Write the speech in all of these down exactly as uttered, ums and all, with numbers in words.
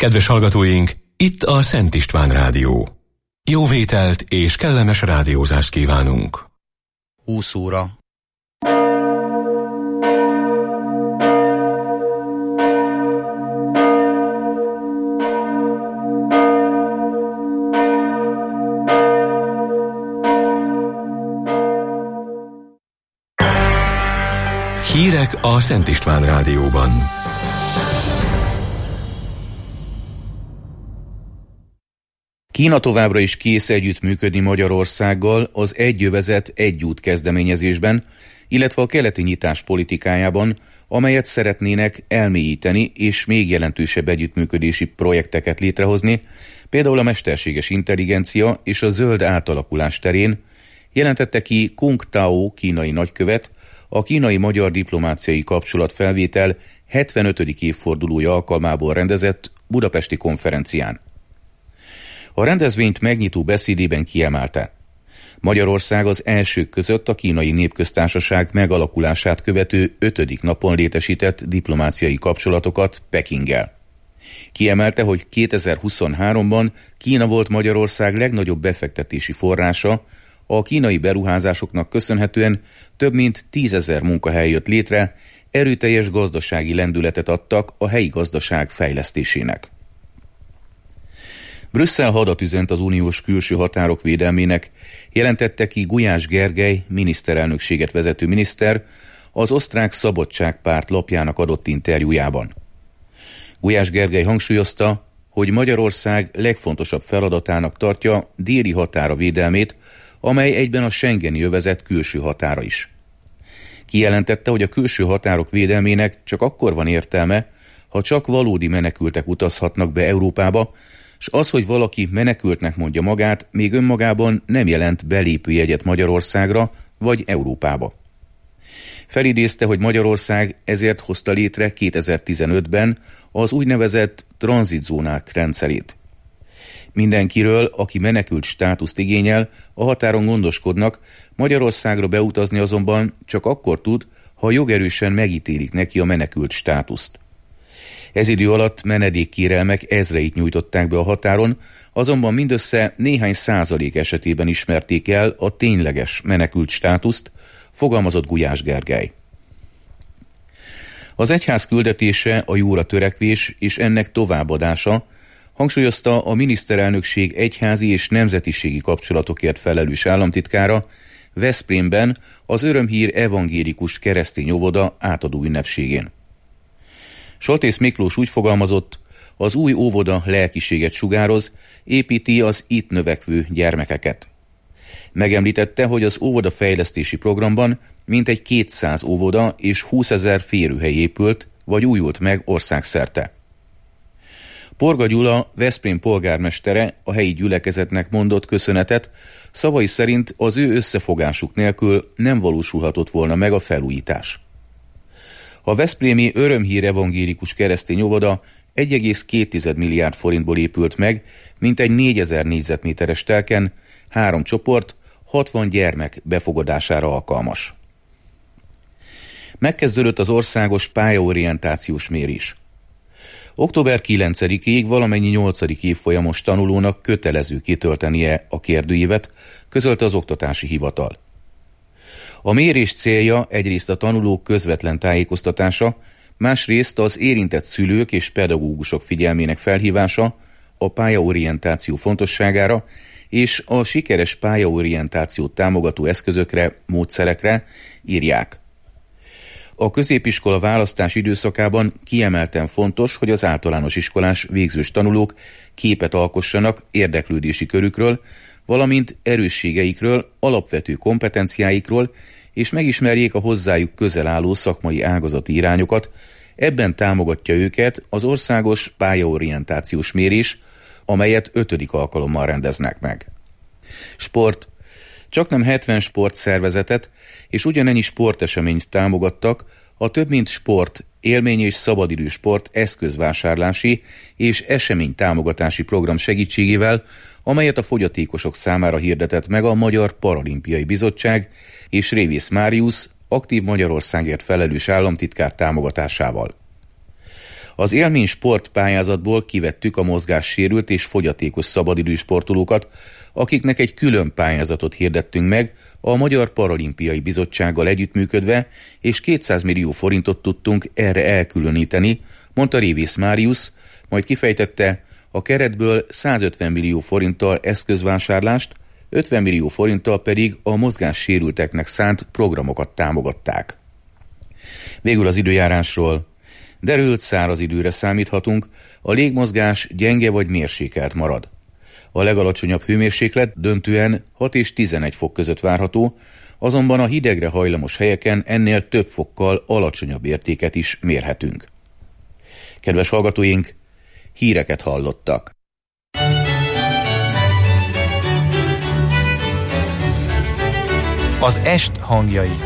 Kedves hallgatóink, itt a Szent István Rádió. Jó vételt és kellemes rádiózást kívánunk. húsz óra. Hírek a Szent István Rádióban. Kína továbbra is kész együttműködni Magyarországgal az Egy övezet, egy út kezdeményezésben, illetve a keleti nyitás politikájában, amelyet szeretnének elmélyíteni és még jelentősebb együttműködési projekteket létrehozni, például a mesterséges intelligencia és a zöld átalakulás terén, jelentette ki Kung Tao kínai nagykövet a kínai-magyar diplomáciai kapcsolatfelvétel hetvenötödik évfordulója alkalmából rendezett budapesti konferencián. A rendezvényt megnyitó beszédében kiemelte: Magyarország az elsők között a Kínai Népköztársaság megalakulását követő ötödik napon létesített diplomáciai kapcsolatokat Pekinggel. Kiemelte, hogy kétezer-huszonháromban Kína volt Magyarország legnagyobb befektetési forrása, a kínai beruházásoknak köszönhetően több mint tízezer munkahely jött létre, erőteljes gazdasági lendületet adtak a helyi gazdaság fejlesztésének. Brüsszel hadat üzent az uniós külső határok védelmének, jelentette ki Gulyás Gergely miniszterelnökséget vezető miniszter az osztrák Szabadságpárt lapjának adott interjújában. Gulyás Gergely hangsúlyozta, hogy Magyarország legfontosabb feladatának tartja déli határa védelmét, amely egyben a schengeni övezet külső határa is. Kijelentette, hogy a külső határok védelmének csak akkor van értelme, ha csak valódi menekültek utazhatnak be Európába, s az, hogy valaki menekültnek mondja magát, még önmagában nem jelent belépőjegyet Magyarországra vagy Európába. Felidézte, hogy Magyarország ezért hozta létre kétezer-tizenötben az úgynevezett tranzitzónák rendszerét. Mindenkiről, aki menekült státuszt igényel, a határon gondoskodnak, Magyarországra beutazni azonban csak akkor tud, ha jogerősen megítélik neki a menekült státuszt. Ez idő alatt menedékkérelmek ezreit nyújtották be a határon, azonban mindössze néhány százalék esetében ismerték el a tényleges menekült státuszt, fogalmazott Gulyás Gergely. Az egyház küldetése a jóra törekvés és ennek továbbadása, hangsúlyozta a miniszterelnökség egyházi és nemzetiségi kapcsolatokért felelős államtitkára Veszprémben az Örömhír evangélikus keresztény óvoda átadó ünnepségén. Soltész Miklós úgy fogalmazott, az új óvoda lelkiséget sugároz, építi az itt növekvő gyermekeket. Megemlítette, hogy az óvoda fejlesztési programban mintegy kétszáz óvoda és húszezer férőhely épült vagy újult meg országszerte. Porga Gyula, Veszprém polgármestere a helyi gyülekezetnek mondott köszönetet, szavai szerint az ő összefogásuk nélkül nem valósulhatott volna meg a felújítás. A veszprémi Örömhír evangélikus keresztény óvoda egy egész két milliárd forintból épült meg, mintegy négyezer négyzetméteres telken, három csoport, hatvan gyermek befogadására alkalmas. Megkezdődött az országos pályaorientációs mérés. október kilencedikéig valamennyi nyolcadik évfolyamos tanulónak kötelező kitöltenie a kérdőívet, közölte az Oktatási Hivatal. A mérés célja egyrészt a tanulók közvetlen tájékoztatása, másrészt az érintett szülők és pedagógusok figyelmének felhívása a pályaorientáció fontosságára és a sikeres pályaorientációt támogató eszközökre, módszerekre, írják. A középiskola választás időszakában kiemelten fontos, hogy az általános iskolás végzős tanulók képet alkossanak érdeklődési körükről, valamint erősségeikről, alapvető kompetenciáikról, és megismerjék a hozzájuk közel álló szakmai ágazati irányokat. Ebben támogatja őket az országos pályaorientációs mérés, amelyet ötödik alkalommal rendeznek meg. Sport. Csaknem hetven sportszervezetet és ugyanennyi sporteseményt támogattak a több mint sport, élmény és szabadidő sport eszközvásárlási és esemény támogatási program segítségével, amelyet a fogyatékosok számára hirdetett meg a Magyar Paralimpiai Bizottság és Révész Máriusz, aktív Magyarországért felelős államtitkár támogatásával. Az élmény sport pályázatból kivettük a mozgássérült és fogyatékos szabadidős sportolókat, akiknek egy külön pályázatot hirdettünk meg a Magyar Paralimpiai Bizottsággal együttműködve, és kétszáz millió forintot tudtunk erre elkülöníteni, mondta Révész Máriusz, majd kifejtette, a keretből százötven millió forinttal eszközvásárlást, ötven millió forinttal pedig a mozgássérülteknek szánt programokat támogatták. Végül az időjárásról. Derült száraz időre számíthatunk, a légmozgás gyenge vagy mérsékelt marad. A legalacsonyabb hőmérséklet döntően hat és tizenegy fok között várható, azonban a hidegre hajlamos helyeken ennél több fokkal alacsonyabb értéket is mérhetünk. Kedves hallgatóink, híreket hallottak. Az est hangjai.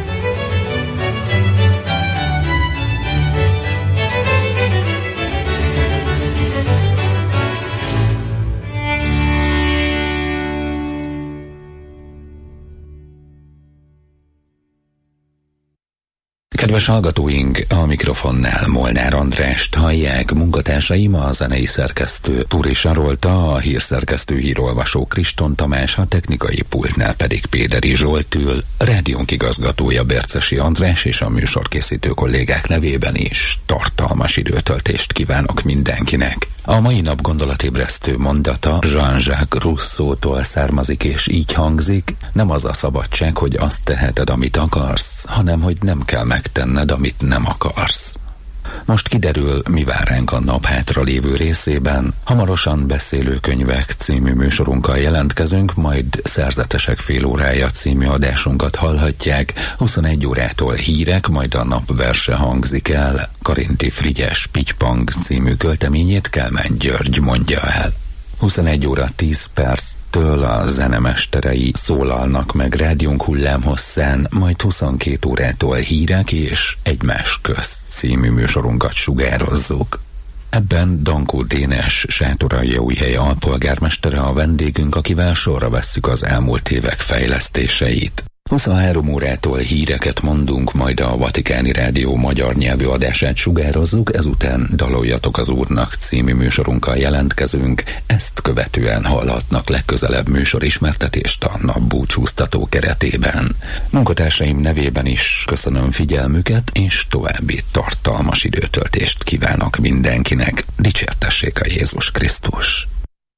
Kedves hallgatóink, a mikrofonnál Molnár Andrást hallják, munkatársaim a zenei szerkesztő Túri Sarolta, a hírszerkesztő hírolvasó Kriston Tamás, a technikai pultnál pedig Péderi Zsolt ül, rádiónk igazgatója Bercesi András és a műsorkészítő kollégák nevében is tartalmas időtöltést kívánok mindenkinek. A mai nap gondolatébresztő mondata Jean-Jacques Rousseau-tól származik, és így hangzik: nem az a szabadság, hogy azt teheted, amit akarsz, hanem hogy nem kell megtenned, amit nem akarsz. Most kiderül, mi vár ránk a nap hátra lévő részében. Hamarosan Beszélőkönyvek című műsorunkkal jelentkezünk, majd Szerzetesek fél órája című adásunkat hallhatják. huszonegy órától hírek, majd a napverse hangzik el. Karinti Frigyes Pitypang című költeményét Kálmán György mondja el. huszonegy óra tíz perctől a zenemesterei szólalnak meg rádiónk hullámhosszán, majd huszonkét órától hírek és Egymás közt című műsorunkat sugározzuk. Ebben Dankó Dénes Sátoraljaújhely alpolgármestere a vendégünk, akivel sorra vesszük az elmúlt évek fejlesztéseit. huszonhárom órától híreket mondunk, majd a Vatikáni Rádió magyar nyelvű adását sugározzuk, ezután Daloljatok az Úrnak című műsorunkkal jelentkezünk, ezt követően hallhatnak legközelebb műsorismertetést a napbúcsúztató keretében. Munkatársaim nevében is köszönöm figyelmüket, és további tartalmas időtöltést kívánok mindenkinek. Dicsértessék a Jézus Krisztus!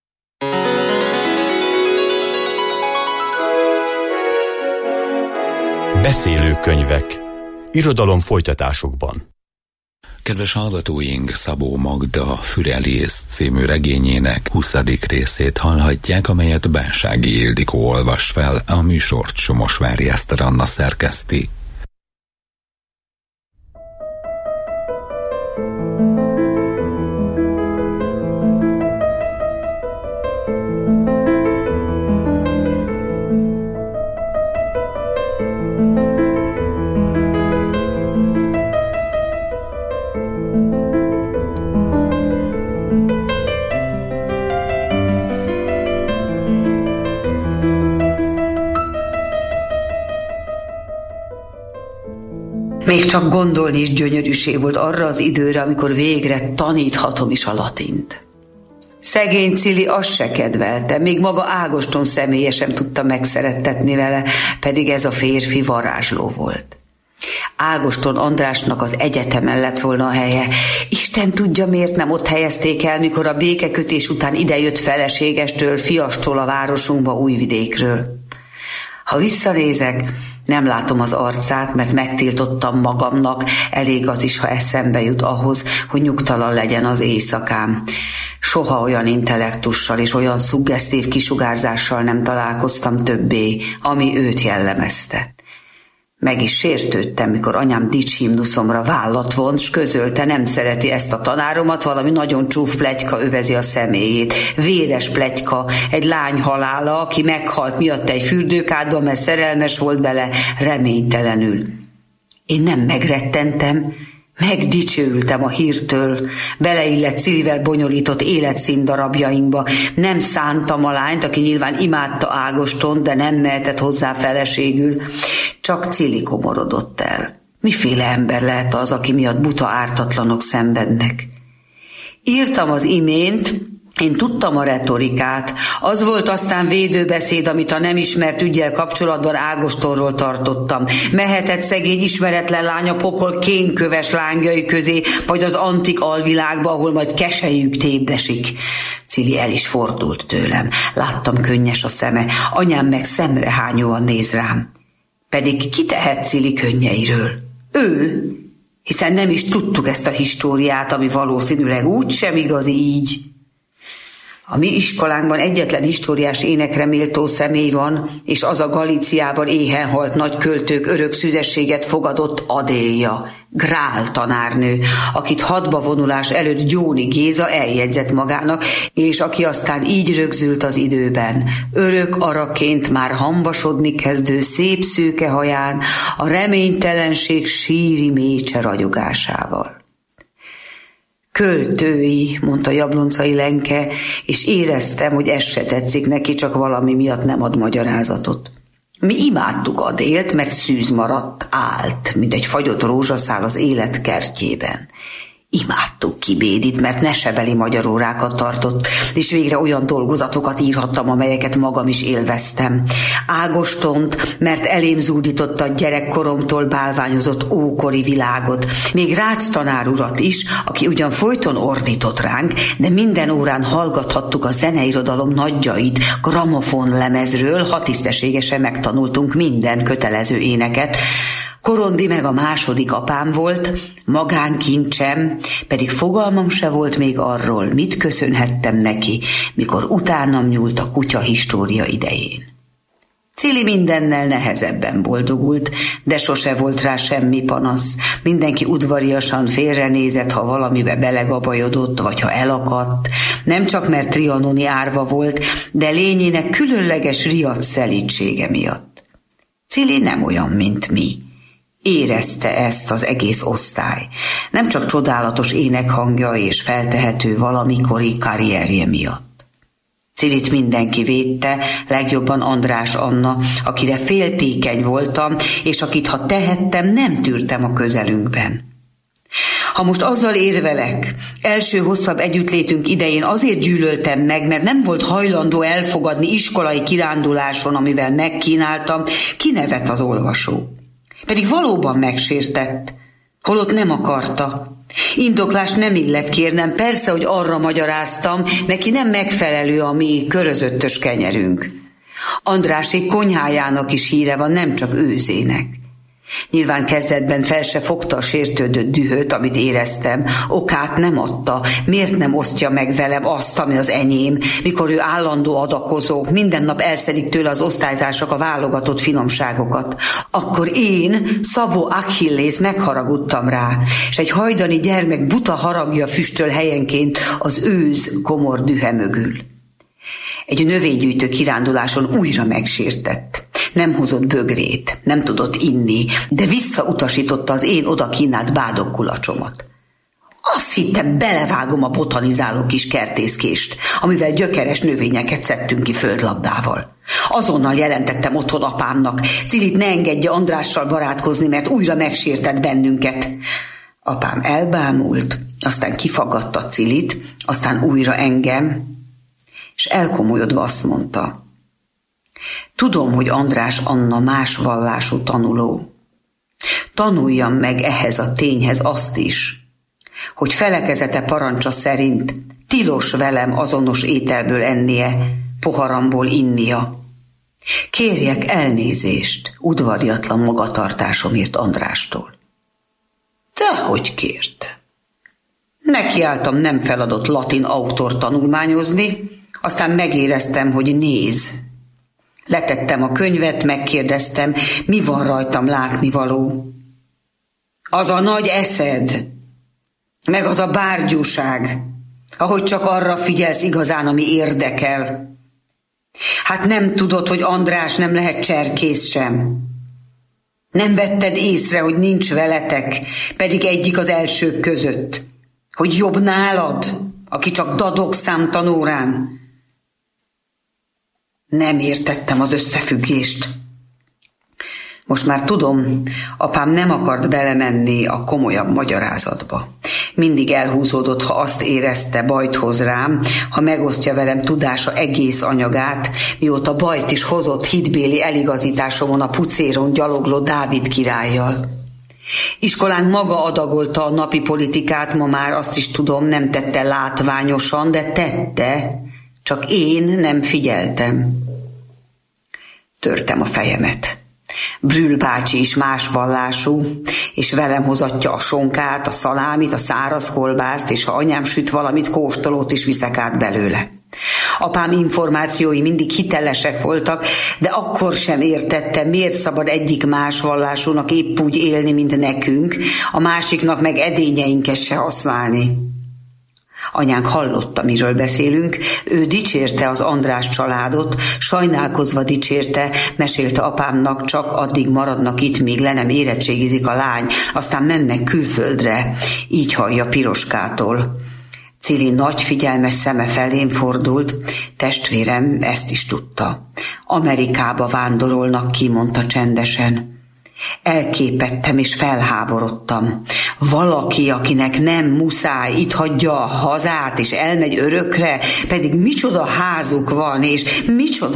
Beszélőkönyvek. Irodalom folytatásokban. Kedves hallgatóink, Szabó Magda Fürelész című regényének huszadik részét hallhatják, amelyet Bánsági Ildikó olvas fel, a műsort Somosvári Eszter Anna szerkeszti. Még csak gondolni is gyönyörűség volt arra az időre, amikor végre taníthatom is a latint. Szegény Cili azt se kedvelte, még maga Ágoston személye sem tudta megszerettetni vele, pedig ez a férfi varázsló volt. Ágoston Andrásnak az egyetemen lett volna a helye. Isten tudja, miért nem ott helyezték el, mikor a békekötés után idejött feleségestől, fiastól a városunkba Újvidékről. Ha visszanézek, nem látom az arcát, mert megtiltottam magamnak, elég az is, ha eszembe jut ahhoz, hogy nyugtalan legyen az éjszakám. Soha olyan intellektussal és olyan szuggesztív kisugárzással nem találkoztam többé, ami őt jellemezte. Meg is sértődtem, mikor anyám dicshimnuszomra vállat vont, s közölte, nem szereti ezt a tanáromat, valami nagyon csúf pletyka övezi a személyét. Véres pletyka, egy lány halála, aki meghalt miatt egy fürdőkádban, mert szerelmes volt bele, reménytelenül. Én nem megrettentem, megdicsőültem a hírtől, beleillett Cilivel bonyolított életszíndarabjainkba. Nem szántam a lányt, aki nyilván imádta Ágoston, de nem mehetett hozzá feleségül. Csak Cili komorodott el. Miféle ember lehet az, aki miatt buta ártatlanok szenvednek? Írtam az imént, én tudtam a retorikát. Az volt aztán védőbeszéd, amit a nem ismert üggyel kapcsolatban Ágostonról tartottam. Mehetett szegény ismeretlen lány a pokol kénköves lángjai közé, vagy az antik alvilágba, ahol majd keselyük tépdesik. Cili el is fordult tőlem. Láttam, könnyes a szeme. Anyám meg szemrehányóan néz rám. Pedig ki tehet Cili könnyeiről? Ő, hiszen nem is tudtuk ezt a históriát, ami valószínűleg úgy sem igaz így. A mi iskolánkban egyetlen históriás énekre méltó személy van, és az a Galíciában éhen halt nagy költők örök szüzességet fogadott Adélia, Grál tanárnő, akit hadba vonulás előtt Gyóni Géza eljegyzett magának, és aki aztán így rögzült az időben, örök araként már hamvasodni kezdő szép szőke haján, a reménytelenség síri mécse ragyogásával. Költői, mondta Jabloncai Lenke, és éreztem, hogy ez se tetszik neki, csak valami miatt nem ad magyarázatot. Mi imádtuk Adélt, mert szűz maradt, állt, mint egy fagyott rózsaszál az élet kertjében. Imádtuk Kibédit, mert nesebeli magyarórákat tartott, és végre olyan dolgozatokat írhattam, amelyeket magam is élveztem. Ágostont, mert elém zúdította a gyerekkoromtól bálványozott ókori világot. Még Rácz tanár urat is, aki ugyan folyton ordított ránk, de minden órán hallgathattuk a zeneirodalom nagyjait, gramofon lemezről, ha tisztességesen megtanultunk minden kötelező éneket. Korondi meg a második apám volt, magánkincsem, pedig fogalmam se volt még arról, mit köszönhettem neki, mikor utánam nyúlt a kutya história idején. Cili mindennel nehezebben boldogult, de sose volt rá semmi panasz. Mindenki udvariasan félrenézett, ha valamibe belegabajodott, vagy ha elakadt. Nem csak mert trianoni árva volt, de lényének különleges riadt szelídsége miatt. Cili nem olyan, mint mi. Érezte ezt az egész osztály. Nem csak csodálatos énekhangja és feltehető valamikori karrierje miatt. Cilit mindenki védte, legjobban András Anna, akire féltékeny voltam, és akit, ha tehettem, nem tűrtem a közelünkben. Ha most azzal érvelek, első hosszabb együttlétünk idején azért gyűlöltem meg, mert nem volt hajlandó elfogadni iskolai kiránduláson, amivel megkínáltam, kinevet az olvasó. Pedig valóban megsértett, holott nem akarta. Indoklást nem illet kérnem, persze, hogy arra magyaráztam, neki nem megfelelő a mi körözöttös kenyerünk. Andrásék konyhájának is híre van, nem csak őzének. Nyilván kezdetben fel se fogta a sértődött dühöt, amit éreztem. Okát nem adta, miért nem osztja meg velem azt, ami az enyém, mikor ő állandó adakozó, minden nap elszedik tőle az osztálytársak a válogatott finomságokat. Akkor én, Szabó Achillész megharagudtam rá, és egy hajdani gyermek buta haragja füstöl helyenként az őz komor dühe mögül. Egy növénygyűjtő kiránduláson újra megsértett. Nem hozott bögrét, nem tudott inni, de visszautasította az én oda kínált bádogkulacsomat. Azt hittem, belevágom a botanizáló kis kertészkést, amivel gyökeres növényeket szedtünk ki földlabdával. Azonnal jelentettem otthon apámnak, Cilit ne engedje Andrással barátkozni, mert újra megsértett bennünket. Apám elbámult, aztán kifaggatta Cilit, aztán újra engem, és elkomolyodva azt mondta: tudom, hogy András Anna más vallású tanuló. Tanuljam meg ehhez a tényhez azt is, hogy felekezete parancsa szerint tilos velem azonos ételből ennie, poharamból innia. Kérjek elnézést udvariatlan magatartásomért Andrástól. Dehogy kérte. Nekiálltam nem feladott latin autor tanulmányozni, aztán megéreztem, hogy néz. Letettem a könyvet, megkérdeztem, mi van rajtam látnivaló. Az a nagy eszed, meg az a bárgyúság, ahogy csak arra figyelsz igazán, ami érdekel. Hát nem tudod, hogy András nem lehet cserkész sem. Nem vetted észre, hogy nincs veletek, pedig egyik az elsők között. Hogy jobb nálad, aki csak dadog számtanórán. Nem értettem az összefüggést. Most már tudom, apám nem akart belemenni a komolyabb magyarázatba. Mindig elhúzódott, ha azt érezte, bajt hoz rám, ha megosztja velem tudása egész anyagát, mióta bajt is hozott hitbéli eligazításomon a pucéron gyalogló Dávid királlyal. Iskolánk maga adagolta a napi politikát, ma már azt is tudom, nem tette látványosan, de tette, csak én nem figyeltem. Törtem a fejemet. Brühl bácsi is más vallású, és velem hozatja a sonkát, a szalámit, a száraz kolbászt, és ha anyám süt valamit, kóstolót is viszek át belőle. Apám információi mindig hitelesek voltak, de akkor sem értettem, miért szabad egyik más vallásúnak épp úgy élni, mint nekünk, a másiknak meg edényeinket se használni. Anyánk hallotta, miről beszélünk, ő dicsérte az András családot, sajnálkozva dicsérte, mesélte apámnak, csak addig maradnak itt, míg le nem érettségizik a lány, aztán mennek külföldre, így hallja Piroskától. Cili nagy figyelmes szeme felém fordult, testvérem ezt is tudta. Amerikába vándorolnak ki, mondta csendesen. Elképedtem és felháborodtam. Valaki, akinek nem muszáj, itt hagyja a hazát és elmegy örökre, pedig micsoda házuk van, és micsoda...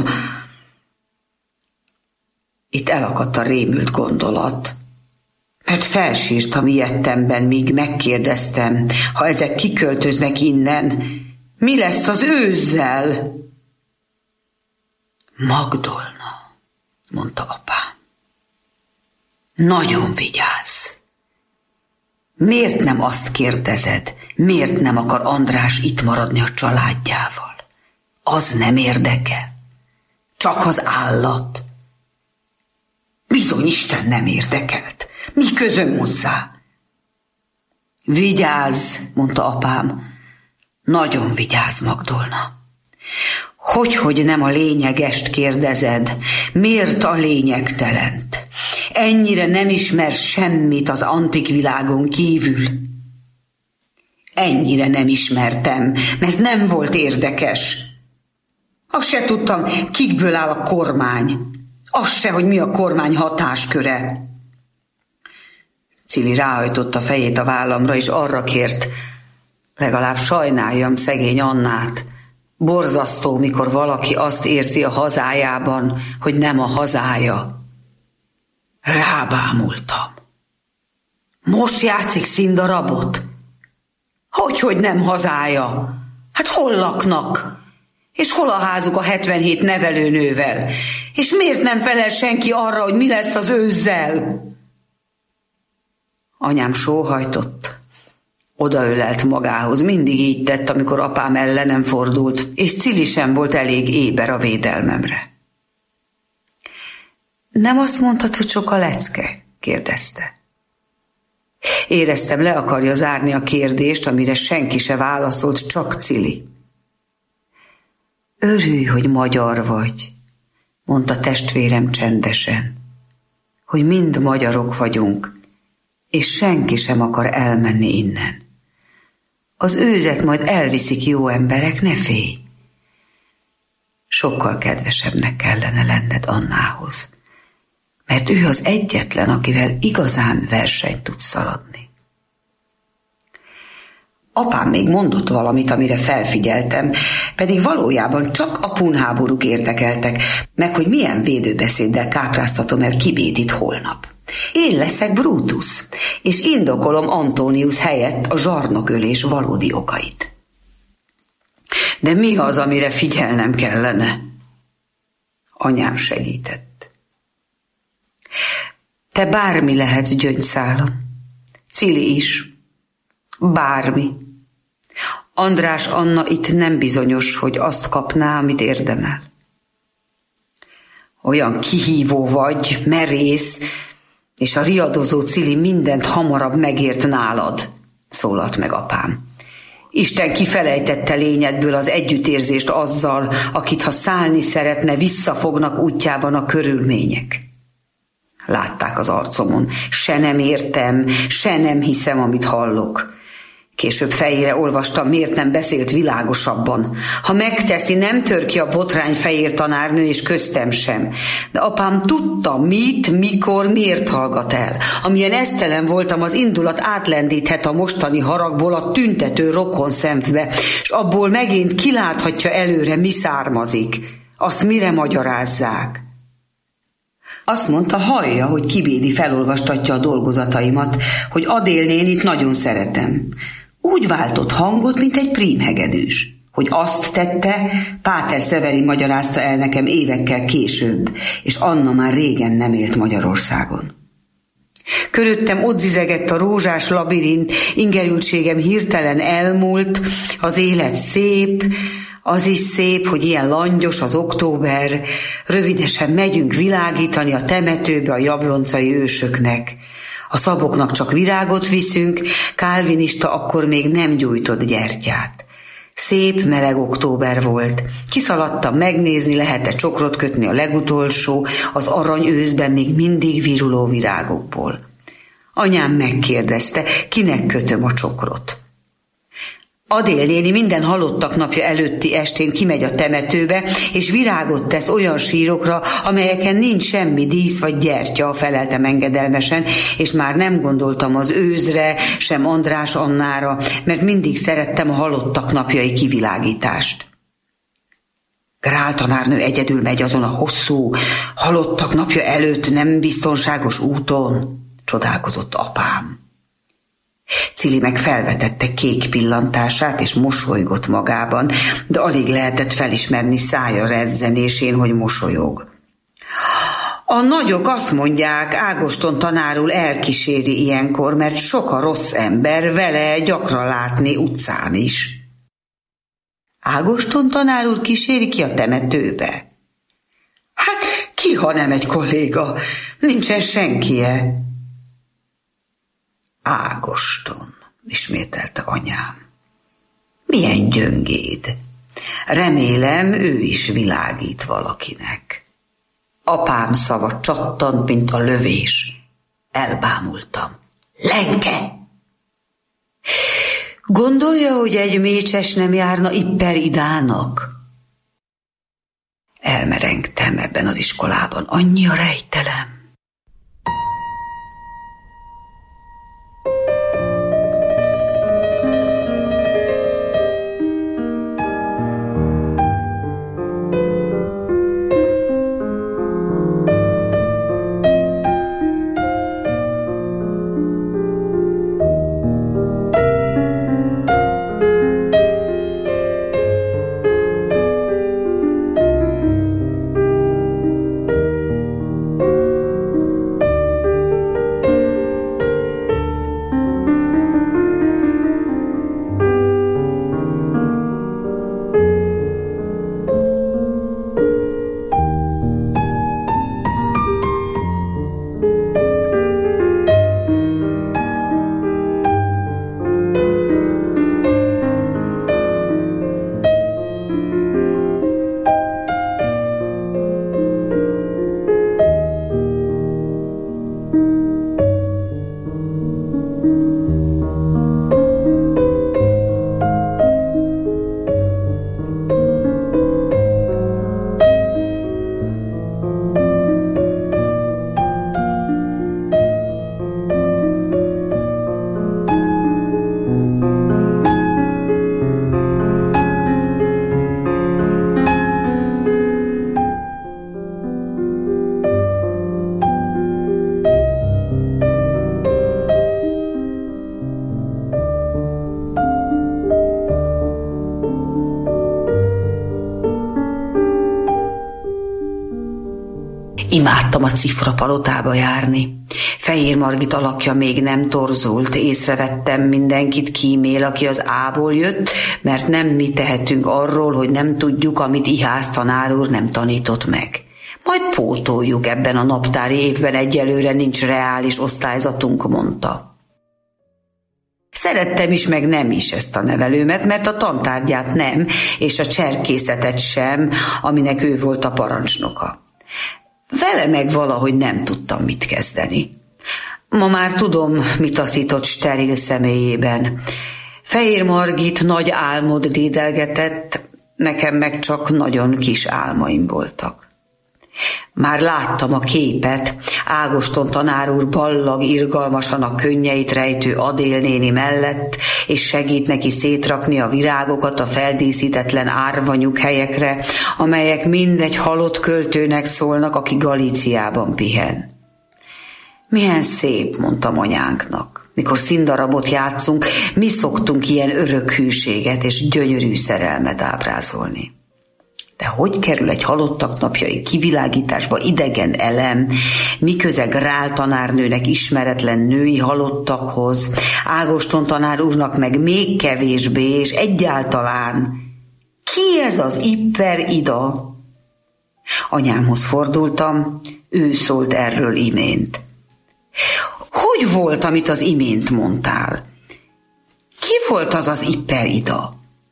Itt elakadt a rémült gondolat, mert felsírtam ilyettemben, míg megkérdeztem, ha ezek kiköltöznek innen, mi lesz az őzzel? Magdolna, mondta apám. Nagyon vigyázz! Miért nem azt kérdezed, miért nem akar András itt maradni a családjával? Az nem érdekel. Csak az állat. Bizony Isten nem érdekelt. Mi közöm hozzá? Vigyázz, mondta apám. Nagyon vigyázz, Magdolna. Hogyhogy nem a lényegest kérdezed? Miért a lényegtelent? Ennyire nem ismer semmit az antik világon kívül. Ennyire nem ismertem, mert nem volt érdekes. Azt se tudtam, kikből áll a kormány. Azt se, hogy mi a kormány hatásköre. Cili ráhajtotta fejét a vállamra, és arra kért, legalább sajnáljam szegény Annát. Borzasztó, mikor valaki azt érzi a hazájában, hogy nem a hazája. Rábámultam. Most játszik színdarabot? Hogyhogy nem hazája? Hát hol laknak? És hol a házuk a hetvenhét nevelőnővel? És miért nem felel senki arra, hogy mi lesz az őzzel? Anyám sóhajtott. Odaölelt magához, mindig így tett, amikor apám ellenem fordult, és Cili sem volt elég éber a védelmemre. Nem azt mondtad, hogy sok a lecke? Kérdezte. Éreztem, le akarja zárni a kérdést, amire senki se válaszolt, csak Cili. Örülj, hogy magyar vagy, mondta testvérem csendesen, hogy mind magyarok vagyunk, és senki sem akar elmenni innen. Az őzet majd elviszik jó emberek, ne félj. Sokkal kedvesebbnek kellene lenned Annához, mert ő az egyetlen, akivel igazán versenyt tud szaladni. Apám még mondott valamit, amire felfigyeltem, pedig valójában csak a punháborúk érdekeltek, meg hogy milyen védőbeszéddel kápráztatom el Kibédit holnap. Én leszek Brutus, és indokolom Antonius helyett a zsarnokölés valódi okait. De mi az, amire figyelnem kellene? Anyám segített. Te bármi lehetsz, gyöngyszálam. Cili is. Bármi. András Anna itt nem bizonyos, hogy azt kapná, amit érdemel. Olyan kihívó vagy, merész, és a riadozó Cili mindent hamarabb megért nálad, szólalt meg apám. Isten kifelejtette lényedből az együttérzést azzal, akit ha szállni szeretne, visszafognak útjában a körülmények. Látták az arcomon, se nem értem, se nem hiszem, amit hallok. Később fejére olvastam, miért nem beszélt világosabban. Ha megteszi, nem tör ki a botrány fehér tanárnő, és köztem sem. De apám tudta, mit, mikor, miért hallgat el. Amilyen esztelen voltam, az indulat átlendíthet a mostani haragból a tüntető rokon szembe, és abból megint kiláthatja előre, mi származik. Azt mire magyarázzák? Azt mondta, hallja, hogy Kibédi felolvastatja a dolgozataimat, hogy Adél nénit nagyon szeretem. Úgy váltott hangot, mint egy prímhegedűs. Hogy azt tette, Páter Severin magyarázta el nekem évekkel később, és Anna már régen nem élt Magyarországon. Körülöttem ott zizegett a rózsás labirint, ingerültségem hirtelen elmúlt, az élet szép, az is szép, hogy ilyen langyos az október, rövidesen megyünk világítani a temetőbe a jabloncai ősöknek. A szaboknak csak virágot viszünk, kálvinista akkor még nem gyújtott gyertyát. Szép, meleg október volt. Kiszaladtam megnézni, lehet-e csokrot kötni a legutolsó, az arany őszben még mindig viruló virágokból. Anyám megkérdezte, kinek kötöm a csokrot. Adél néni minden halottak napja előtti estén kimegy a temetőbe, és virágot tesz olyan sírokra, amelyeken nincs semmi dísz vagy gyertya, feleltem engedelmesen, és már nem gondoltam az őzre, sem András Annára, mert mindig szerettem a halottak napjai kivilágítást. Grál tanárnő egyedül megy azon a hosszú, halottak napja előtt nem biztonságos úton, csodálkozott apám. Cili meg felvetette kék pillantását, és mosolygott magában, de alig lehetett felismerni szája rezzenésén, hogy mosolyog. A nagyok azt mondják, Ágoston tanár úr elkíséri ilyenkor, mert sok a rossz ember, vele gyakran látni utcán is. Ágoston tanár úr kíséri ki a temetőbe? Hát ki, ha nem egy kolléga? Nincsen senkie. Ágoston, ismételte anyám. Milyen gyöngéd. Remélem, ő is világít valakinek. Apám szava csattant, mint a lövés. Elbámultam. Lenke! Gondolja, hogy egy mécses nem járna Ipper Idának? Elmerengtem ebben az iskolában, annyi a rejtelem. Imádtam a Cifra palotába járni. Fehér Margit alakja még nem torzult, észrevettem, mindenkit kímél, aki az A-ból jött, mert nem mi tehetünk arról, hogy nem tudjuk, amit Ihász tanár úr nem tanított meg. Majd pótoljuk, ebben a naptári évben egyelőre nincs reális osztályzatunk, mondta. Szerettem is, meg nem is ezt a nevelőmet, mert a tantárgyát nem, és a cserkészetet sem, aminek ő volt a parancsnoka. Vele meg valahogy nem tudtam mit kezdeni. Ma már tudom, mit taszított steril személyében. Fehér Margit nagy álmod dédelgetett, nekem meg csak nagyon kis álmaim voltak. Már láttam a képet, Ágoston tanár úr ballag irgalmasan a könnyeit rejtő Adél néni mellett, és segít neki szétrakni a virágokat a feldíszítetlen árvanyuk helyekre, amelyek mindegy halott költőnek szólnak, aki Galíciában pihen. Milyen szép, mondtam anyánknak. Mikor színdarabot játszunk, mi szoktunk ilyen örök hűséget és gyönyörű szerelmet ábrázolni. De hogy kerül egy halottak napjai kivilágításba idegen elem, miköze Grál tanárnőnek ismeretlen női halottakhoz, Ágoston tanár úrnak meg még kevésbé, és egyáltalán ki ez az Ipper Ida? Anyámhoz fordultam, ő szólt erről imént. Hogy volt, amit az imént mondtál? Ki volt az az Ipper Ida?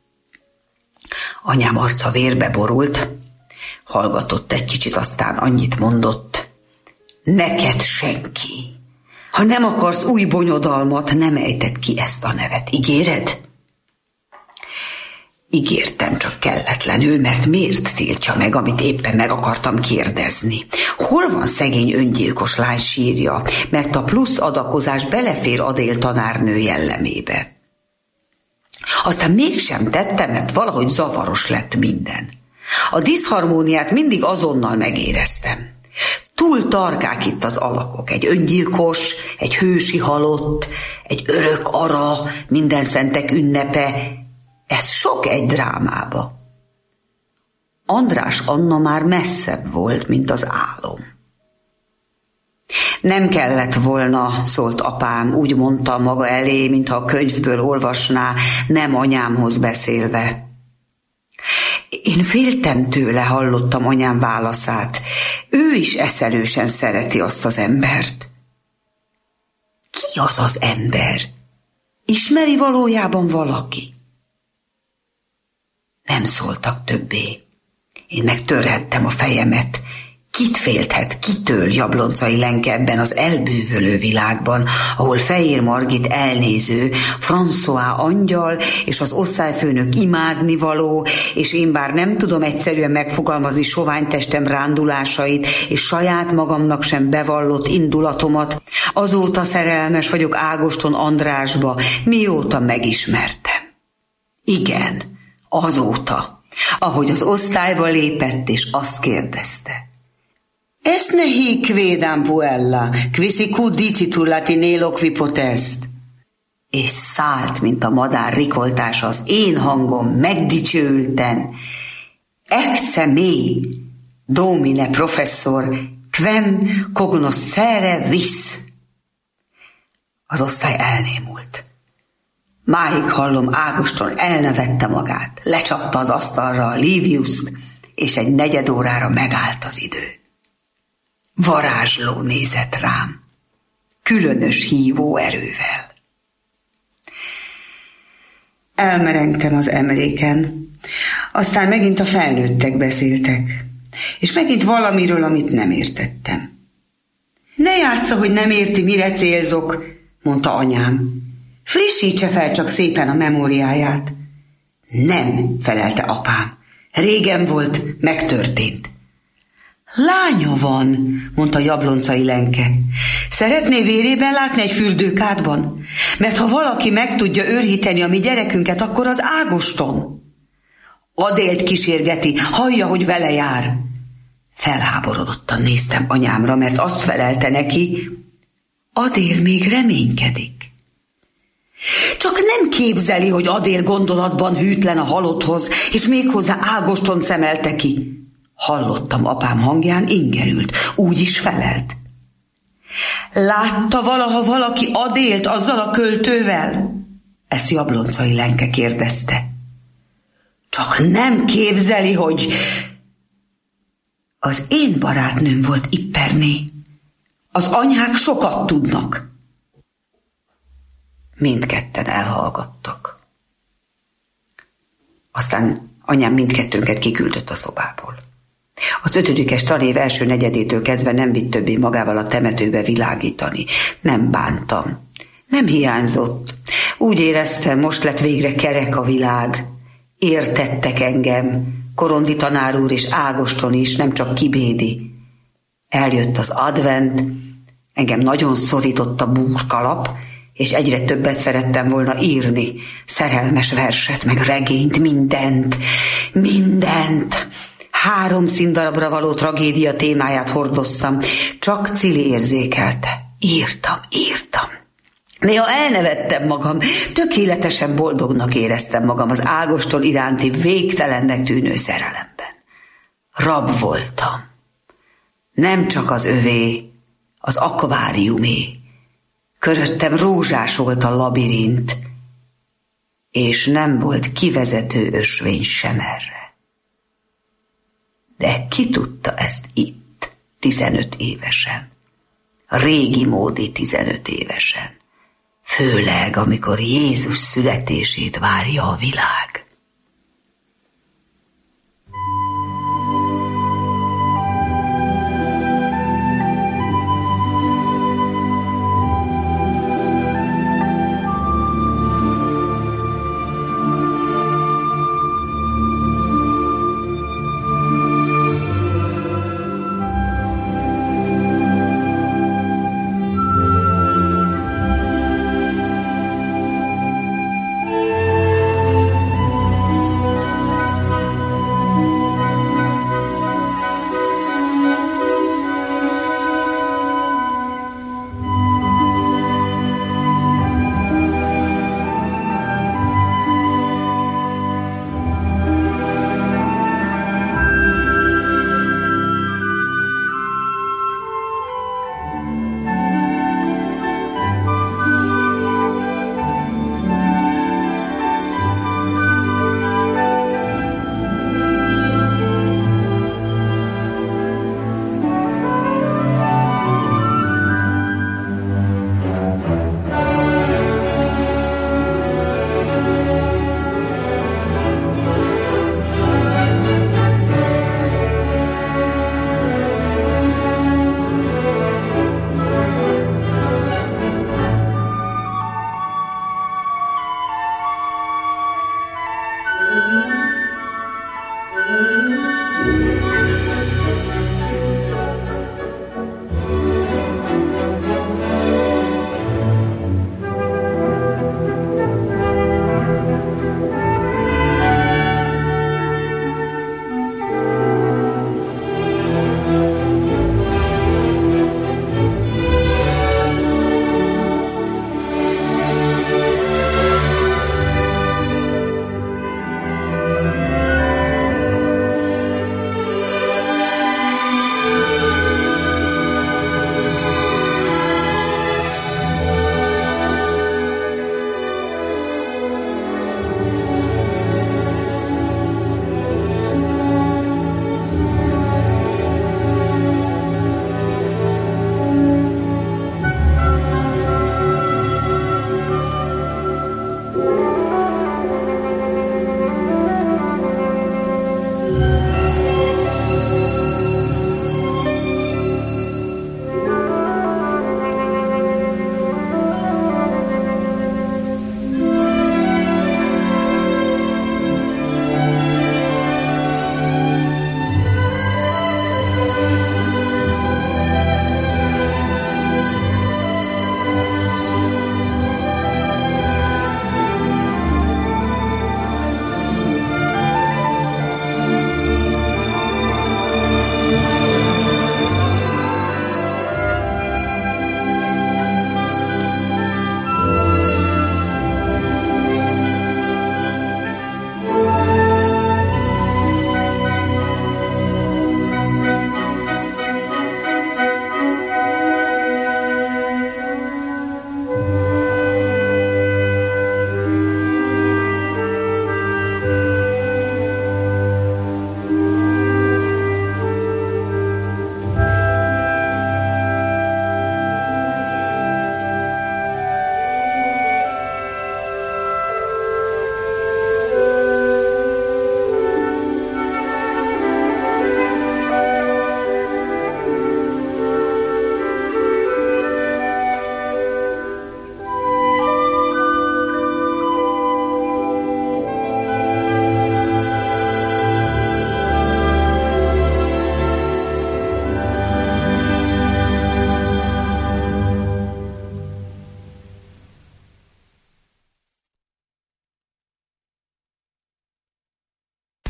Anyám arca vérbe borult, hallgatott egy kicsit, aztán annyit mondott. Neked senki. Ha nem akarsz új bonyodalmat, nem ejted ki ezt a nevet. Ígéred? Ígértem, csak kelletlenül, mert miért tiltja meg, amit éppen meg akartam kérdezni? Hol van szegény öngyilkos lány sírja, mert a plusz adakozás belefér Adél tanárnő jellemébe. Aztán mégsem tettem, mert valahogy zavaros lett minden. A diszharmóniát mindig azonnal megéreztem. Túl tarkák itt az alakok. Egy öngyilkos, egy hősi halott, egy örök ara, minden szentek ünnepe. Ez sok egy drámába. András Anna már messzebb volt, mint az álom. Nem kellett volna, szólt apám, úgy mondta maga elé, mintha a könyvből olvasná, nem anyámhoz beszélve. Én féltem tőle, hallottam anyám válaszát. Ő is eszelősen szereti azt az embert. Ki az az ember? Ismeri valójában valaki? Nem szóltak többé. Én meg törhettem a fejemet. Kit félthet, kitől Jabloncai Lenke ebben az elbűvölő világban, ahol Fehér Margit elnéző, François angyal, és az osztályfőnök imádnivaló, és én bár nem tudom egyszerűen megfogalmazni sovány testem rándulásait, és saját magamnak sem bevallott indulatomat, azóta szerelmes vagyok Ágoston Andrásba, mióta megismertem. Igen, azóta, ahogy az osztályba lépett, és azt kérdezte. Es ne hic quedam puella, quisi cud dicitur latinelo qui potest. És szállt, mint a madár rikoltása az én hangom megdicsőülten. Ecce me, domine professor, quem cognoscere vis. Az osztály elnémult. Máig hallom, Ágoston elnevette magát, lecsapta az asztalra a Liviuszt, és egy negyed órára megállt az idő. Varázsló nézett rám, különös hívó erővel. Elmerengtem az emléken, aztán megint a felnőttek beszéltek, és megint valamiről, amit nem értettem. Ne játsza, hogy nem érti, mire célzok, mondta anyám. Frissítse fel csak szépen a memóriáját. Nem, felelte apám. Régen volt, megtörtént. Lánya van, mondta Jabloncai Lenke. Szeretné vérében látni egy fürdőkádban? Mert ha valaki meg tudja őrhíteni a mi gyerekünket, akkor az Ágoston. Adélt kísérgeti, hallja, hogy vele jár. Felháborodottan néztem anyámra, mert azt felelte neki, Adél még reménykedik. Csak nem képzeli, hogy Adél gondolatban hűtlen a halotthoz, és méghozzá Ágoston szemelte ki. Hallottam apám hangján, ingerült, úgy is felelt. Látta valaha valaki Adélt azzal a költővel? Ezt Jabloncai Lenke kérdezte. Csak nem képzeli, hogy... Az én barátnőm volt Ipperné. Az anyák sokat tudnak. Mindketten elhallgattak. Aztán anyám mindkettőnket kiküldött a szobából. Az ötödikes tanév első negyedétől kezdve nem vitt többé magával a temetőbe világítani. Nem bántam. Nem hiányzott. Úgy éreztem, most lett végre kerek a világ. Értettek engem, Korondi tanár úr és Ágoston is, nem csak Kibédi. Eljött az advent, engem nagyon szorított a búrkalap, és egyre többet szerettem volna írni. Szerelmes verset, meg regényt, mindent, mindent. Három színdarabra való tragédia témáját hordoztam, csak Cili érzékelte. Írtam, írtam. Néha elnevettem magam, tökéletesen boldognak éreztem magam az Ágoston iránti végtelennek tűnő szerelemben. Rab voltam. Nem csak az övé, az akváriumé. Köröttem rózsás volt a labirint, és nem volt kivezető ösvény sem erre. De ki tudta ezt itt, tizenöt évesen? A régi módi tizenöt évesen. Főleg, amikor Jézus születését várja a világ.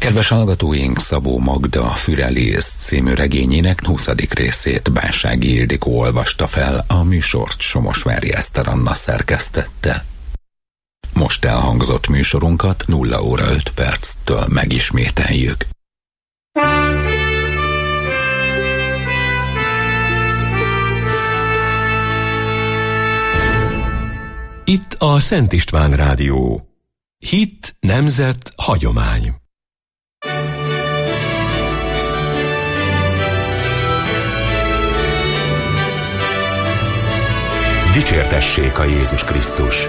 Kedves hallgatóink, Szabó Magda Fürelész című regényének huszadik részét Bánsági Ildikó olvasta fel, a műsort Somosvári Eszter Anna szerkesztette. Most elhangzott műsorunkat nulla óra öt perctől megismételjük. Itt a Szent István Rádió. Hit, nemzet, hagyomány. Dicsértessék a Jézus Krisztus!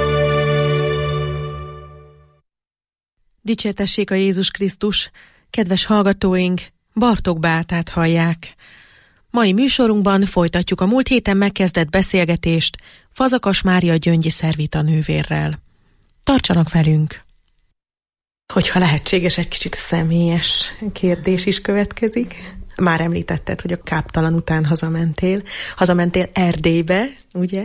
Dicsértessék a Jézus Krisztus! Kedves hallgatóink, Bartók Beátát hallják. Mai műsorunkban folytatjuk a múlt héten megkezdett beszélgetést Fazakas Mária gyöngyi szervita nővérrel. Tartsanak velünk! Hogyha lehetséges, egy kicsit személyes kérdés is következik. Már említetted, hogy a káptalan után hazamentél. Hazamentél Erdélybe, ugye?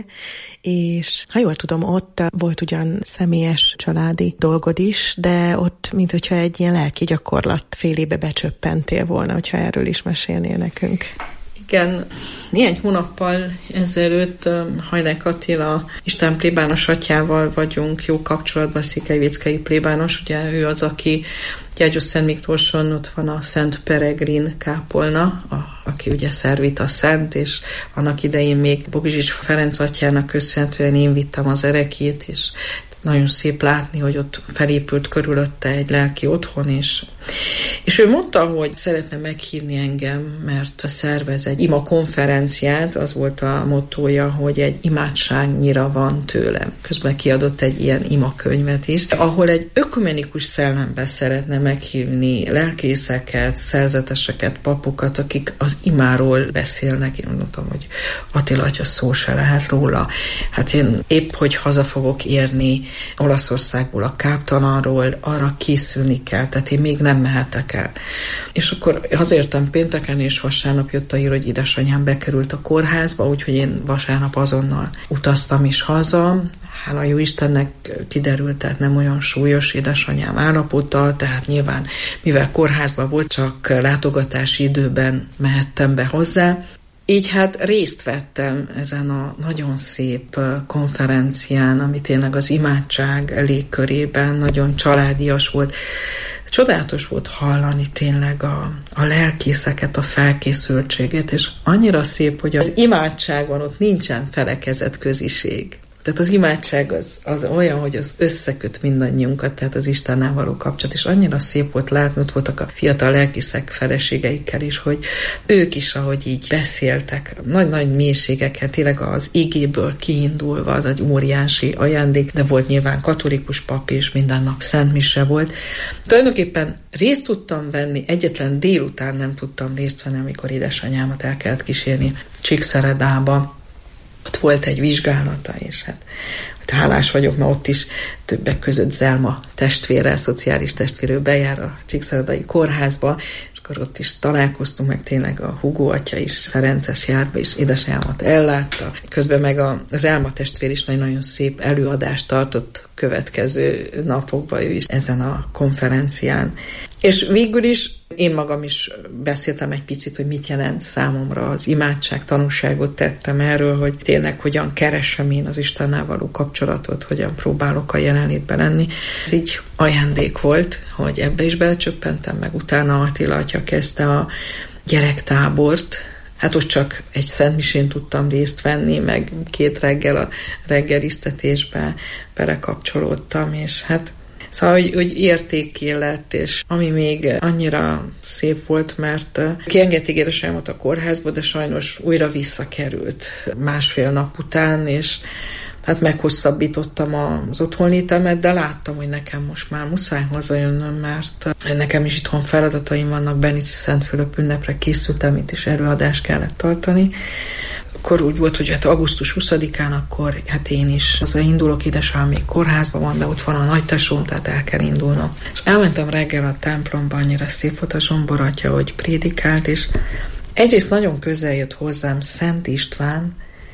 És ha jól tudom, ott volt ugyan személyes családi dolgod is, de ott, mint hogyha egy ilyen lelki gyakorlat félébe becsöppentél volna, hogyha erről is mesélnél nekünk. Igen, néhány hónappal ezelőtt Hajnák Attila Isten plébános atyával vagyunk jó kapcsolatban, székelyvéckei plébános, ugye ő az, aki Gyergyószent Miklóson ott van a Szent Peregrin kápolna, a, aki ugye szervita szent, és annak idején még Bogzsics Ferenc atyának köszönhetően én vittem az erekét, és nagyon szép látni, hogy ott felépült körülötte egy lelki otthon, és, és ő mondta, hogy szeretne meghívni engem, mert szervez egy ima konferenciát, az volt a mottója, hogy egy imádságnyira van tőlem. Közben kiadott egy ilyen imakönyvet is, ahol egy ökumenikus szellemben szeretne meghívni lelkészeket, szerzeteseket, papokat, akik az imáról beszélnek. Én mondtam, hogy Attila atya, szó se lehet róla. Hát én épp, hogy haza fogok érni Olaszországból, a káptalanról, arra készülni kell, tehát én még nem mehetek el. És akkor hazértem pénteken, és vasárnap jött a hír, hogy édesanyám bekerült a kórházba, úgyhogy én vasárnap azonnal utaztam is haza. Hála jó Istennek kiderült, tehát nem olyan súlyos édesanyám állapota, tehát nyilván, mivel kórházban volt, csak látogatási időben mehettem be hozzá. Így hát részt vettem ezen a nagyon szép konferencián, ami tényleg az imádság légkörében nagyon családias volt. Csodálatos volt hallani tényleg a, a lelkészeket, a felkészültséget, és annyira szép, hogy az imádságban ott nincsen felekezett köziség. Tehát az imádság az, az olyan, hogy az összeköt mindannyiunkat, tehát az Istennel való kapcsolat, és annyira szép volt látni, ott voltak a fiatal lelkészek feleségeikkel is, hogy ők is, ahogy így beszéltek, nagy-nagy mélységeket, tényleg az igéből kiindulva, az egy óriási ajándék, de volt nyilván katolikus pap, és minden nap szentmise volt. Tulajdonképpen részt tudtam venni, egyetlen délután nem tudtam részt venni, amikor édesanyámat el kellett kísérni Csíkszeredába. Ott volt egy vizsgálata, és hát, hát hálás vagyok, mert ott is többek között Zelma testvére, szociális testvérő bejár a Csíkszeredai kórházba, és akkor ott is találkoztunk, meg tényleg a Hugó atya is Ferences járba, és édesanyámat ellátta. Közben meg a Zelma testvér is nagyon szép előadást tartott következő napokban, ő is ezen a konferencián. És végül is én magam is beszéltem egy picit, hogy mit jelent számomra az imádság, tanúságot tettem erről, hogy tényleg hogyan keresem én az Istennel való kapcsolatot, hogyan próbálok a jelenlétben lenni. Ez így ajándék volt, hogy ebbe is belecsöppentem, meg utána Attila atya kezdte a gyerektábort. Hát ott csak egy szentmisén tudtam részt venni, meg két reggel a reggelisztetésbe belekapcsolódtam, és hát szóval, hogy, hogy értékké lett, és ami még annyira szép volt, mert kiengedték édesanyámat a kórházba, de sajnos újra visszakerült másfél nap után, és hát meghosszabbítottam az otthonlétemet, de láttam, hogy nekem most már muszáj hazajönnöm, mert nekem is itthon feladataim vannak, Benici Szentfülöp ünnepre készültem, itt is előadást kellett tartani. Akkor úgy volt, hogy hát augusztus huszadikán, akkor hát én is az indulok, édesanyám még kórházban van, de ott van a nagytesóm, tehát el kell indulnom. És elmentem reggel a templomba, annyira szép volt a Zsombor atya, hogy prédikált, és egyrészt nagyon közel jött hozzám Szent István,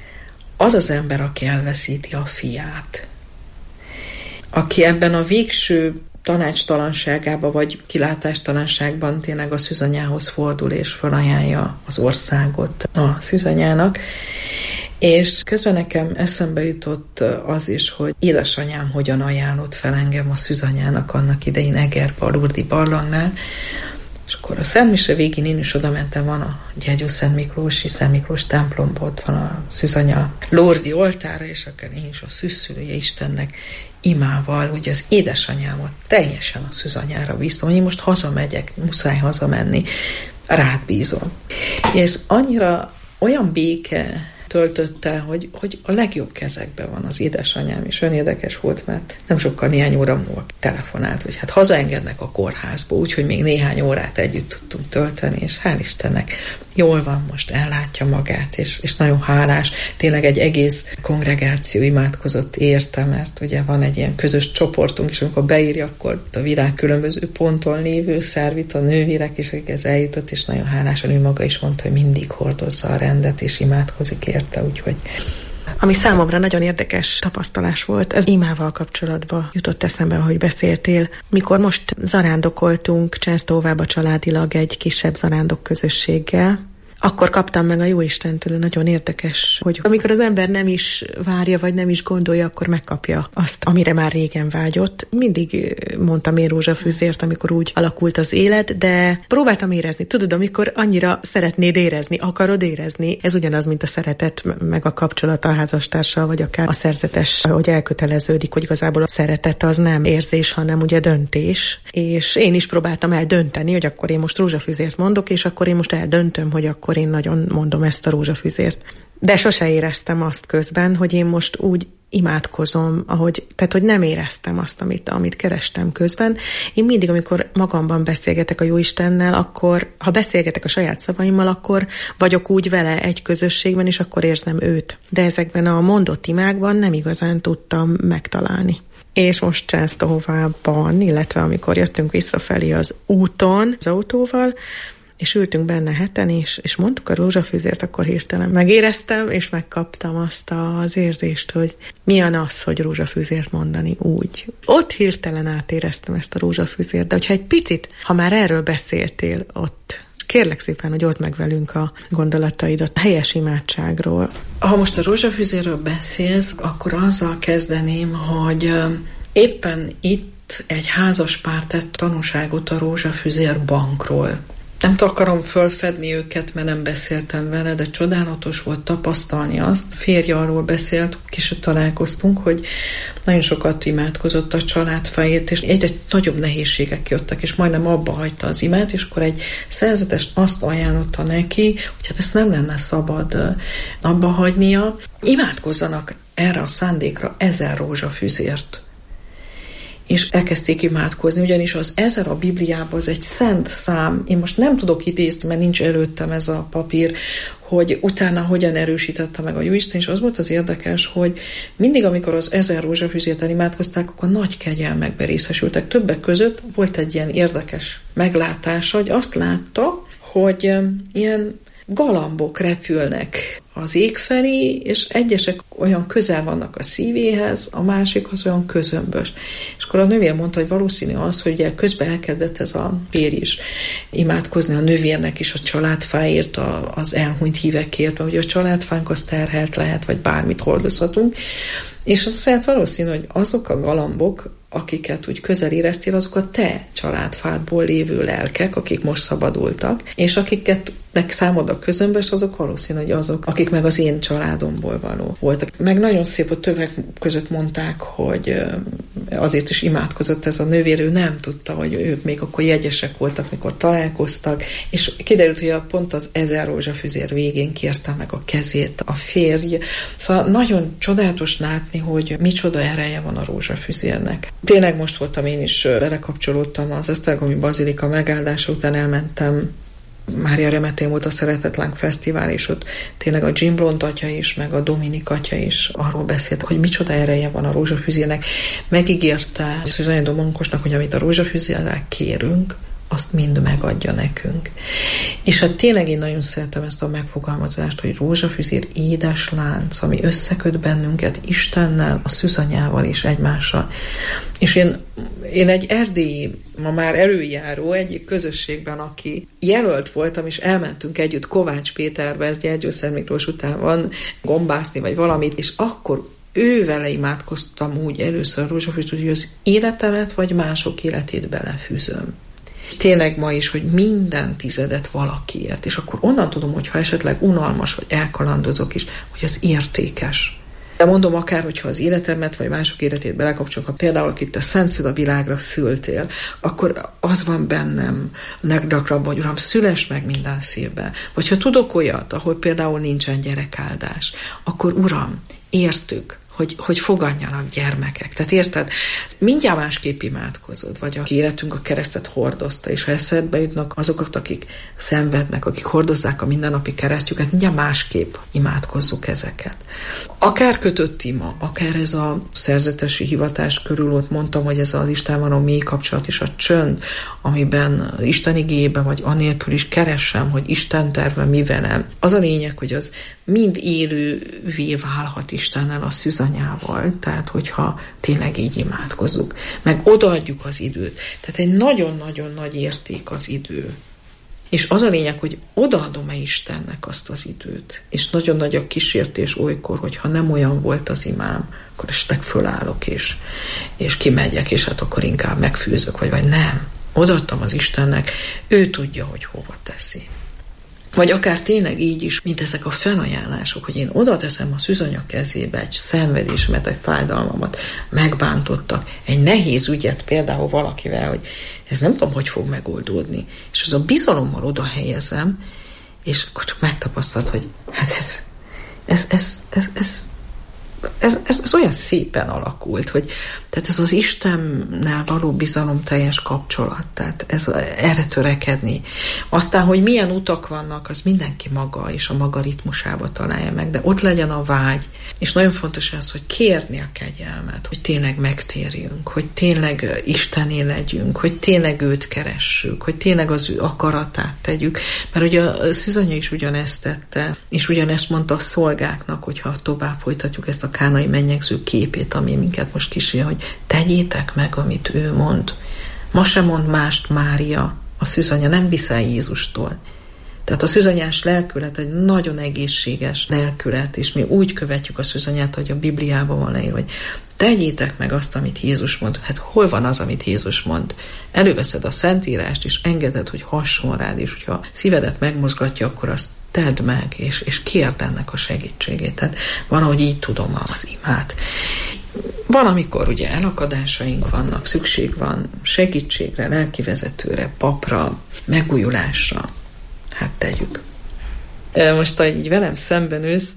az az ember, aki elveszíti a fiát. Aki ebben a végső tanácstalanságába, vagy kilátástalanságban tényleg a szűzanyához fordul, és felajánlja az országot a szűzanyának. És közben nekem eszembe jutott az is, hogy édesanyám hogyan ajánlott fel engem a szűzanyának annak idején Egerbe, a Lurdi barlangnál. És akkor a Szent Mise végén én is oda mentem, van a Gyergyó Szent Miklósi, Szent Miklós templomban, ott van a szűzanya Lurdi oltára, és akkor én is a szűzszülője Istennek imával, hogy az édesanyámat teljesen a szűzanyára bízom, hogy én most hazamegyek, muszáj hazamenni, rád bízom. És annyira olyan béke töltötte, hogy, hogy a legjobb kezekben van az édesanyám, és olyan érdekes volt, mert nem sokkal néhány óra múlva telefonált, hogy hát hazaengednek a kórházba, úgyhogy még néhány órát együtt tudtunk tölteni, és hál' Istennek jól van, most ellátja magát, és, és nagyon hálás. Tényleg egy egész kongregáció imádkozott érte, mert ugye van egy ilyen közös csoportunk, és amikor beírja, akkor a világ különböző ponton lévő szervit, a nővérek is, akikhez eljutott, és nagyon hálásan ő maga is mondta, hogy mindig hordozza a rendet, és imádkozik érte, úgyhogy... Ami számomra nagyon érdekes tapasztalás volt, ez imával kapcsolatban jutott eszembe, ahogy beszéltél. Mikor most zarándokoltunk Császtóvába családilag egy kisebb zarándok közösséggel, akkor kaptam meg a Jóistentől, nagyon érdekes, hogy amikor az ember nem is várja, vagy nem is gondolja, akkor megkapja azt, amire már régen vágyott. Mindig mondtam én rózsafűzért, amikor úgy alakult az élet, de próbáltam érezni. Tudod, amikor annyira szeretnéd érezni, akarod érezni, ez ugyanaz, mint a szeretet, meg a kapcsolat a házastársal, vagy akár a szerzetes, hogy elköteleződik, hogy igazából a szeretet az nem érzés, hanem ugye döntés. És én is próbáltam eldönteni, hogy akkor én most rózsafűzért mondok, és akkor én most eldöntöm, hogy akkor én nagyon mondom ezt a rózsafűzért. De sose éreztem azt közben, hogy én most úgy imádkozom, ahogy, tehát hogy nem éreztem azt, amit, amit kerestem közben. Én mindig, amikor magamban beszélgetek a Jóistennel, akkor, ha beszélgetek a saját szavaimmal, akkor vagyok úgy vele egy közösségben, és akkor érzem őt. De ezekben a mondott imákban nem igazán tudtam megtalálni. És most Császtóvában, illetve amikor jöttünk visszafelé az úton, az autóval, és ültünk benne heten, és, és mondtuk a rózsafűzért, akkor hirtelen megéreztem, és megkaptam azt az érzést, hogy milyen az, hogy rózsafűzért mondani úgy. Ott hirtelen átéreztem ezt a rózsafűzért, de hogyha egy picit, ha már erről beszéltél ott, kérlek szépen, hogy oszd meg velünk a gondolataidat a helyes imádságról. Ha most a rózsafűzérről beszélsz, akkor azzal kezdeném, hogy éppen itt egy házaspár tett tanúságot a rózsafűzér bankról. Nem akarom fölfedni őket, mert nem beszéltem vele, de csodálatos volt tapasztalni azt. Férje arról beszélt, később találkoztunk, hogy nagyon sokat imádkozott a családfáért, és egyre nagyobb nehézségek jöttek, és majdnem abba hagyta az imát, és akkor egy szerzetes azt ajánlotta neki, hogy hát ezt nem lenne szabad abba hagynia. Imádkozzanak erre a szándékra ezer rózsafűzért. És elkezdték imádkozni, ugyanis az ezer a Bibliában az egy szent szám. Én most nem tudok idézni, mert nincs előttem ez a papír, hogy utána hogyan erősítette meg a Jóisten, és az volt az érdekes, hogy mindig, amikor az ezer rózsafűzérten imádkozták, akkor nagy kegyelmekbe részesültek. Többek között volt egy ilyen érdekes meglátása, hogy azt látta, hogy ilyen galambok repülnek az ég felé, és egyesek olyan közel vannak a szívéhez, a másikhoz olyan közömbös. És akkor a nővér mondta, hogy valószínű az, hogy ugye közben elkezdett ez a férj is imádkozni a nővérnek is a családfáért, a, az elhunyt hívekért, mert ugye a családfánk az terhelt lehet, vagy bármit hordozhatunk. És az hát valószínű, hogy azok a galambok, akiket úgy közel éreztél, azok a te családfádból lévő lelkek, akik most szabadultak, és akiket nek számodra közömbös, azok valószínű, hogy azok, akik meg az én családomból való voltak. Meg nagyon szép, hogy többek között mondták, hogy azért is imádkozott ez a nővér, ő nem tudta, hogy ők még akkor jegyesek voltak, mikor találkoztak, és kiderült, hogy a pont az ezer rózsafűzér végén kérte meg a kezét a férj. Szóval nagyon csodálatos látni, hogy micsoda ereje van a rózsafűzérnek. Tényleg most voltam, én is belekapcsolódtam az Esztergomi Bazilika megáldása után, elmentem, Mária Remetén volt a Szeretetlánk Fesztivál, és ott tényleg a Jim Blond atya is, meg a Dominik atya is arról beszélt, hogy micsoda ereje van a rózsafűzérnek. Megígérte, és az anyadó Mankosnak, hogy amit a rózsafűzérrel kérünk, azt mind megadja nekünk. És hát tényleg én nagyon szeretem ezt a megfogalmazást, hogy rózsafüzér édes lánc, ami összeköt bennünket Istennel, a szűzanyával és egymással. És én, én egy erdélyi, ma már előjáró egyik közösségben, aki jelölt voltam, és elmentünk együtt Kovács Péterbe, ez Gyergyószent Miklós után van, gombászni, vagy valamit, és akkor ő vele imádkoztam úgy először rózsafűzőt, hogy az életemet vagy mások életét belefűzöm. Tényleg ma is, hogy minden tizedet valakiért, és akkor onnan tudom, hogy ha esetleg unalmas, vagy elkalandozok is, hogy az értékes. De mondom akár, hogyha az életemet, vagy mások életét belekapcsolok, ha például akit te szentszül a világra szültél, akkor az van bennem leggyakrabban, hogy Uram, szüless meg minden szívbe. Vagy ha tudok olyat, ahol például nincsen gyerekáldás, akkor Uram, értük, hogy, hogy fogadjanak gyermekek. Tehát érted, mindjárt másképp imádkozod, vagy aki életünk a keresztet hordozta, és ha eszedbe jutnak azokat, akik szenvednek, akik hordozzák a mindennapi keresztjüket, mindjárt másképp imádkozzuk ezeket. Akár kötött ima, akár ez a szerzetesi hivatás körül, ott mondtam, hogy ez az Istenvel való mély kapcsolat és a csönd, amiben Isten igéjében, vagy anélkül is keresem, hogy Isten terve mi velem. Az a lényeg, hogy az mind élővé válhat Istennel, a szűzanyával, tehát hogyha tényleg így imádkozunk, meg odaadjuk az időt. Tehát egy nagyon-nagyon nagy érték az idő. És az a lényeg, hogy odaadom-e Istennek azt az időt. És nagyon nagy a kísértés olykor, hogyha nem olyan volt az imám, akkor esetleg fölállok, és, és kimegyek, és hát akkor inkább megfűzök, vagy, vagy nem. Odaadtam az Istennek, ő tudja, hogy hova teszi. Vagy akár tényleg így is, mint ezek a felajánlások, hogy én oda teszem a szűzanya kezébe egy szenvedésemet, egy fájdalmamat, megbántottak, egy nehéz ügyet például valakivel, hogy ez nem tudom, hogy fog megoldódni. És az a bizalommal oda helyezem, és akkor csak megtapasztalt, hogy hát ez, ez, ez, ez, ez Ez, ez, ez olyan szépen alakult, hogy tehát ez az Istennel való bizalomteljes kapcsolat, tehát ez, erre törekedni. Aztán, hogy milyen utak vannak, az mindenki maga és a maga ritmusába találja meg, de ott legyen a vágy. És nagyon fontos ez, hogy kérni a kegyelmet, hogy tényleg megtérjünk, hogy tényleg Istené legyünk, hogy tényleg őt keressük, hogy tényleg az ő akaratát tegyük. Mert ugye a szűzanya is ugyanezt tette, és ugyanezt mondta a szolgáknak, hogyha tovább folytatjuk ezt a kánai mennyegző képét, ami minket most kísér, hogy tegyétek meg, amit ő mond. Ma sem mond mást Mária, a szűzanya, nem viszel Jézustól. Tehát a szűzanyás lelkület egy nagyon egészséges lelkület, és mi úgy követjük a szűzanyát, hogy a Bibliában van leírva, hogy tegyétek meg azt, amit Jézus mond. Hát hol van az, amit Jézus mond? Előveszed a Szentírást, és engeded, hogy hasson rád, és hogyha szívedet megmozgatja, akkor azt tedd meg, és, és kérd ennek a segítségét. Tehát valahogy így tudom az imát. Van, amikor ugye elakadásaink vannak, szükség van segítségre, lelkivezetőre, papra, megújulásra. Hát tegyük. Most, ahogy így velem szemben ülsz,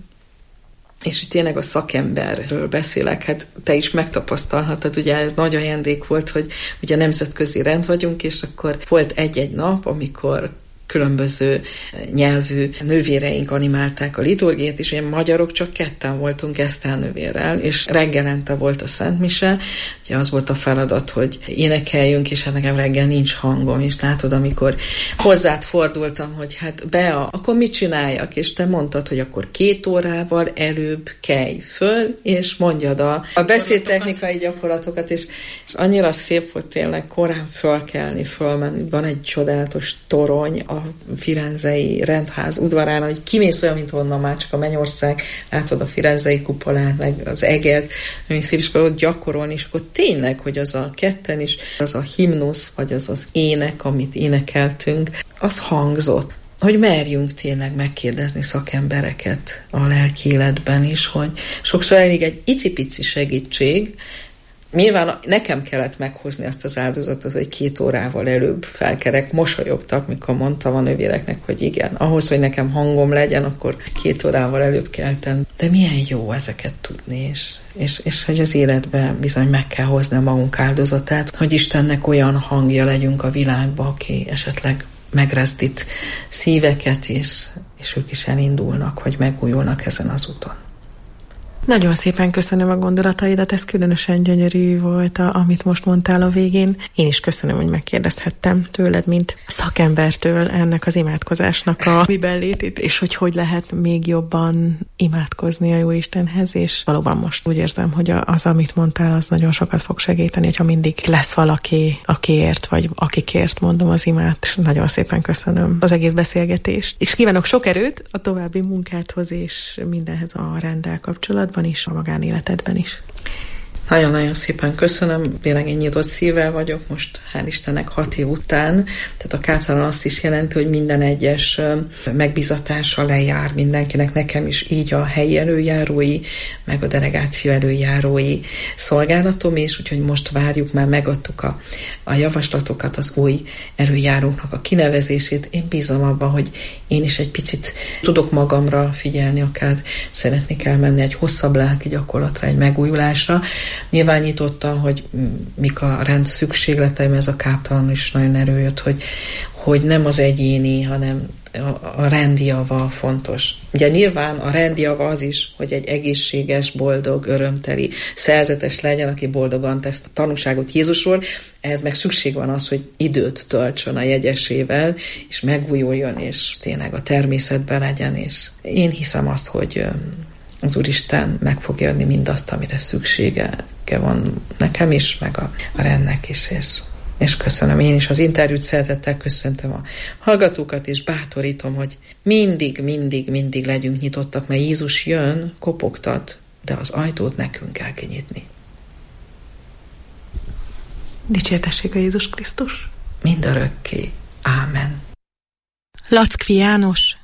és hogy tényleg a szakemberről beszélek, hát te is megtapasztalhatod, ugye ez nagy ajándék volt, hogy ugye nemzetközi rend vagyunk, és akkor volt egy-egy nap, amikor különböző nyelvű nővéreink animálták a liturgiát, és ilyen magyarok csak ketten voltunk Eszter nővérrel, és reggelente volt a szentmise, ugye az volt a feladat, hogy énekeljünk, és hát nekem reggel nincs hangom, és látod, amikor hozzád fordultam, hogy hát Bea, akkor mit csináljak? És te mondtad, hogy akkor két órával előbb kelj föl, és mondjad a, a beszédtechnikai gyakorlatokat, és, és annyira szép volt tényleg korán fölkelni, fölmenni. Van egy csodálatos torony a firenzei rendház udvarán, hogy kimész olyan, mint onnan már csak a Mennyország, látod a firenzei kupolát, meg az eget, ami szép, és akkor ott gyakorolni, és akkor tényleg, hogy az a ketten is, az a himnusz, vagy az az ének, amit énekeltünk, az hangzott. Hogy merjünk tényleg megkérdezni szakembereket a lelki életben is, hogy sokszor elég egy icipici segítség. Nyilván nekem kellett meghozni azt az áldozatot, hogy két órával előbb felkerek, mosolyogtak, mikor mondtam a nővéreknek, hogy igen, ahhoz, hogy nekem hangom legyen, akkor két órával előbb keltem. De milyen jó ezeket tudni, és, és, és hogy az életben bizony meg kell hozni a magunk áldozatát, hogy Istennek olyan hangja legyünk a világba, aki esetleg megrezdít szíveket, és, és ők is elindulnak, vagy megújulnak ezen az úton. Nagyon szépen köszönöm a gondolataidat, ez különösen gyönyörű volt, a, amit most mondtál a végén. Én is köszönöm, hogy megkérdezhettem tőled, mint szakembertől ennek az imádkozásnak a miben létét, és hogy hogy lehet még jobban imádkozni a Jóistenhez, és valóban most úgy érzem, hogy az, amit mondtál, az nagyon sokat fog segíteni, hogyha mindig lesz valaki, akiért, vagy akikért mondom az imát. Nagyon szépen köszönöm az egész beszélgetést, és kívánok sok erőt a további munkádhoz, és mindenhez a renddel kapcsolatban is, a magánéletedben is. Nagyon-nagyon szépen köszönöm, tényleg én nyitott szívvel vagyok most, hál' Istennek hat év után, tehát a káptalan azt is jelenti, hogy minden egyes megbizatása lejár mindenkinek, nekem is így a helyi előjárói, meg a delegáció előjárói szolgálatom is, úgyhogy most várjuk, már megadtuk a, a javaslatokat, az új előjáróknak a kinevezését. Én bízom abban, hogy én is egy picit tudok magamra figyelni, akár szeretnék elmenni egy hosszabb lelki gyakorlatra, egy megújulásra. Nyilvánítottam, hogy mik a rend szükségleteim, ez a káptalan is nagyon erőjött, hogy, hogy nem az egyéni, hanem a rendjava fontos. Ugye nyilván a rendjava az is, hogy egy egészséges, boldog, örömteli, szerzetes legyen, aki boldogan tesz a tanúságot Jézusról, ehhez meg szükség van az, hogy időt töltsön a jegyesével, és megújuljon, és tényleg a természetben legyen, és én hiszem azt, hogy az Úristen meg fogja adni mindazt, amire szüksége van nekem is, meg a, a rendnek is, és, és köszönöm. Én is az interjút szeretettel köszöntöm a hallgatókat, és bátorítom, hogy mindig, mindig, mindig legyünk nyitottak, mert Jézus jön, kopogtat, de az ajtót nekünk kell kinyitni. Dicsértessék a Jézus Krisztus! Mindörökké. Ámen. Lackfi János,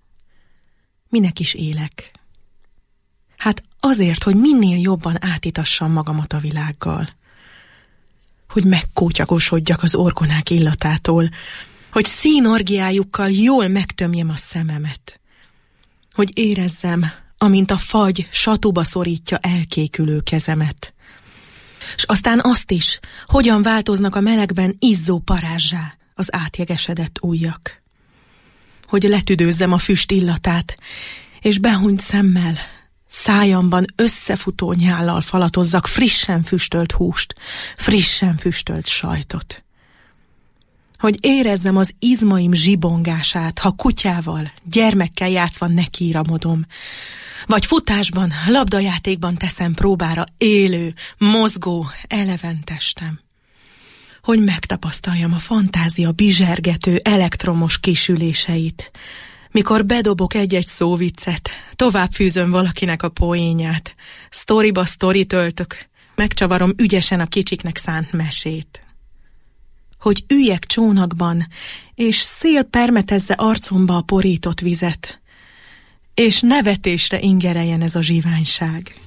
minek is élek? Hát azért, hogy minél jobban átitassam magamat a világgal. Hogy megkótyakosodjak az orgonák illatától. Hogy színorgiájukkal jól megtömjem a szememet. Hogy érezzem, amint a fagy satuba szorítja elkékülő kezemet. S aztán azt is, hogyan változnak a melegben izzó parázsá az átjegesedett ujjak. Hogy letüdőzzem a füst illatát, és behunyt szemmel, szájamban összefutó nyállal falatozzak frissen füstölt húst, frissen füstölt sajtot. Hogy érezzem az izmaim zsibongását, ha kutyával, gyermekkel játszva nekiíramodom, vagy futásban, labdajátékban teszem próbára élő, mozgó, eleven testem. Hogy megtapasztaljam a fantázia bizsergető elektromos kisüléseit, mikor bedobok egy-egy szóviccet, tovább fűzöm valakinek a poénját, sztoriba sztorit öltök, megcsavarom ügyesen a kicsiknek szánt mesét. Hogy üljek csónakban, és szél permetezze arcomba a porított vizet, és nevetésre ingereljen ez a zsiványság.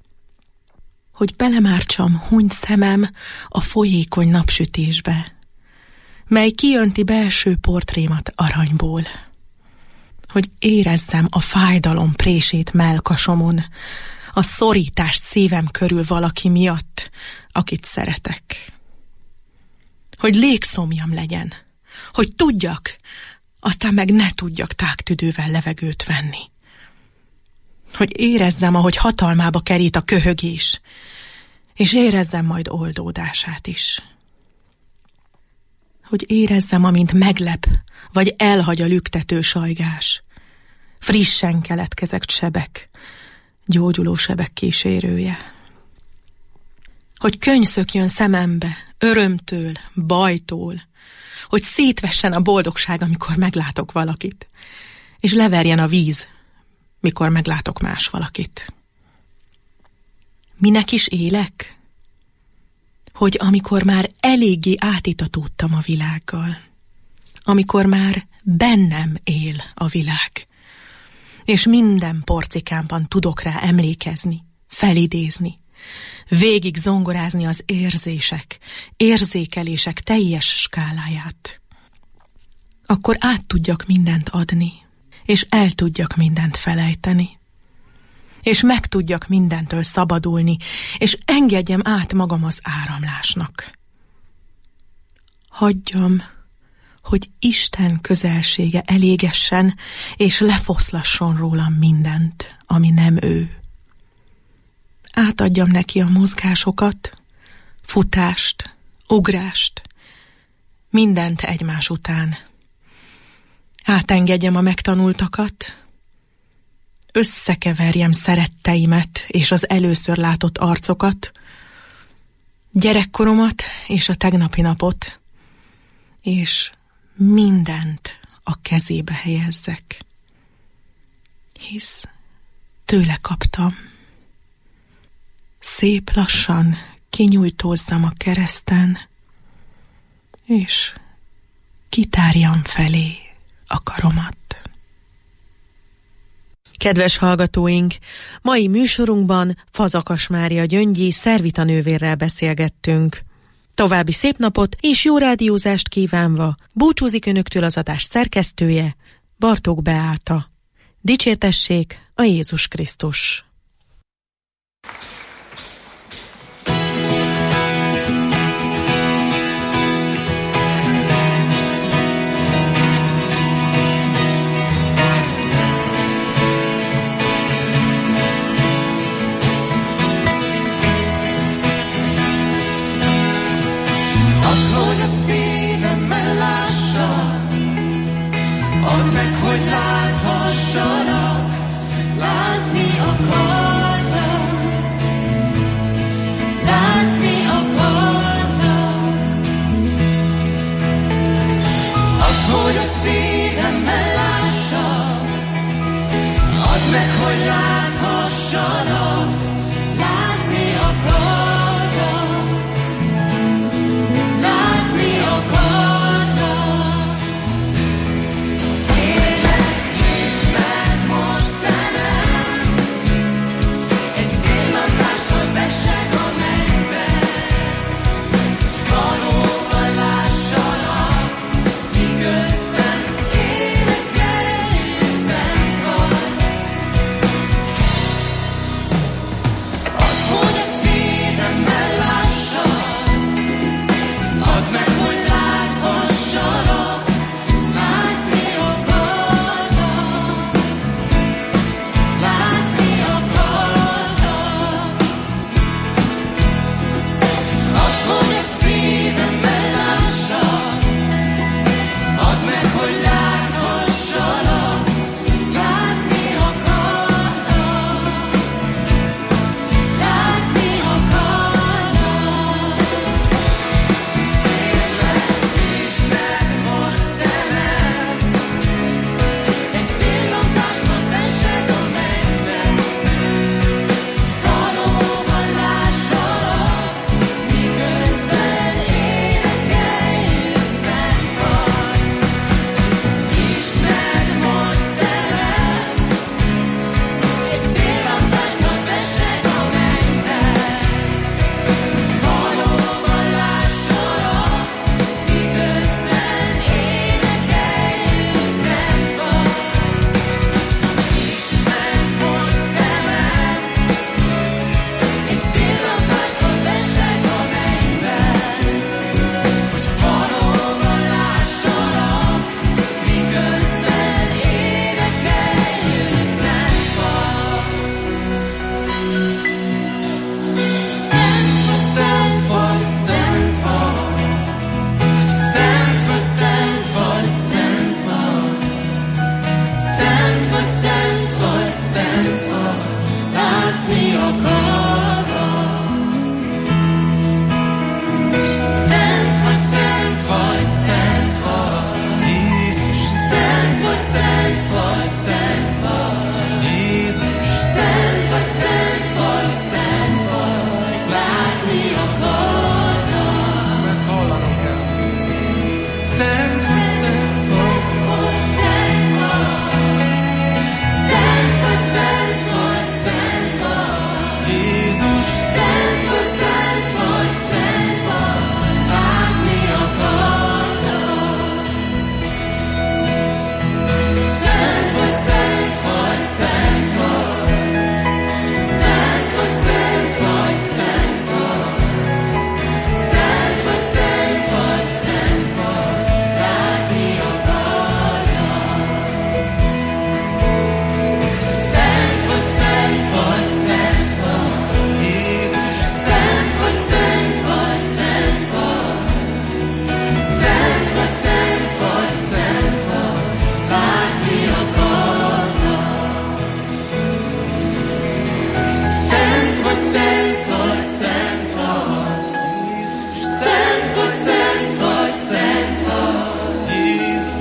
Hogy belemártsam hunyt szemem a folyékony napsütésbe, mely kijönti belső portrémat aranyból. Hogy érezzem a fájdalom prését mellkasomon, a szorítást szívem körül valaki miatt, akit szeretek. Hogy légszomjam legyen, hogy tudjak, aztán meg ne tudjak tágtüdővel levegőt venni. Hogy érezzem, ahogy hatalmába kerít a köhögés, és érezzem majd oldódását is. Hogy érezzem, amint meglep, vagy elhagy a lüktető sajgás. Frissen keletkezett sebek, gyógyuló sebek kísérője. Hogy könyszökjön szemembe, örömtől, bajtól, hogy szétvessen a boldogság, amikor meglátok valakit, és leverjen a víz, mikor meglátok más valakit. Minek is élek? Hogy amikor már eléggé átitatódtam a világgal, amikor már bennem él a világ, és minden porcikámban tudok rá emlékezni, felidézni, végig zongorázni az érzések, érzékelések teljes skáláját. Akkor át tudjak mindent adni, és el tudjak mindent felejteni, és meg tudjak mindentől szabadulni, és engedjem át magam az áramlásnak. Hagyjam, hogy Isten közelsége elégessen, és lefoszlasson rólam mindent, ami nem ő. átadjam neki a mozgásokat, futást, ugrást, mindent egymás után. Átengedjem a megtanultakat, összekeverjem szeretteimet és az először látott arcokat, gyerekkoromat és a tegnapi napot, és mindent a kezébe helyezzek. Hisz tőle kaptam. Szép lassan kinyújtózzam a kereszten, és kitárjam felé a karomat. Kedves hallgatóink, mai műsorunkban Fazakas Mária Gyöngyi szervitanővérrel beszélgettünk. További szép napot és jó rádiózást kívánva búcsúzik önöktől az adás szerkesztője, Bartók Beáta. Dicsértessék a Jézus Krisztus!